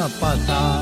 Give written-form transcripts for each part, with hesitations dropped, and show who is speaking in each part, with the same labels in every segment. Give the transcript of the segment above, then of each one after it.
Speaker 1: පතා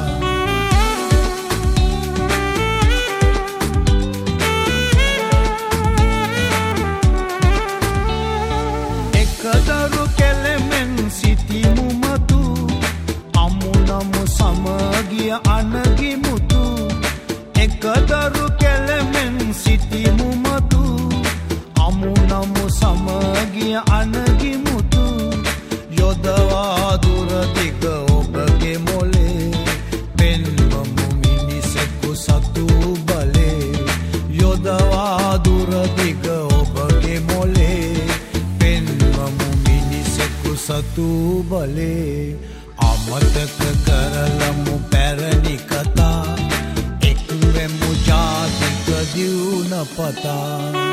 Speaker 1: එකදරු කෙලෙමෙන් සිටිමු මතු අමුනමු සමගිය අනගි මුතු එකදරු කෙලෙමෙන් සිටිමු මතු අමුනමු සමගිය අනගි මුතු යොදවා දුර දිග ඔබගේ මොලේ පෙන්වමු මිනිසෙකු සතු බලේ යොදවා දුර දිග ඔබගේ මොලේ පෙන්වමු මිනිසෙකු සතු බලේ අමතක කරලමු පැරණි කතා එක්වෙමු ජාතික දියුණ පතා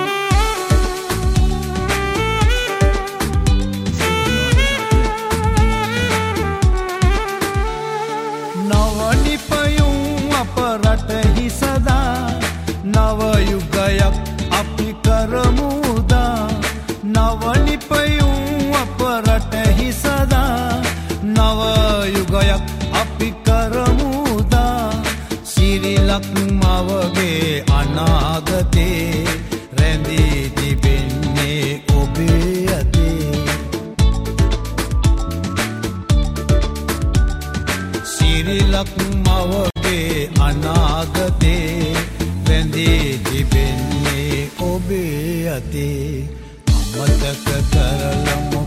Speaker 1: රටෙහි සදා නවයුගයක් අපි කරමුදා නවනිපයුම් අප රටෙහි සදා නවයුගයක් අපි කරමුදා සිරිලක් මවගේ අනාගතේ රැඳී තිබෙන්නේ ඔබේ අතේ සිරිලක් මවගේ අනාගතේ රැඳී තිබෙන්නේ ඔබේ අතේ අමතක කරලමු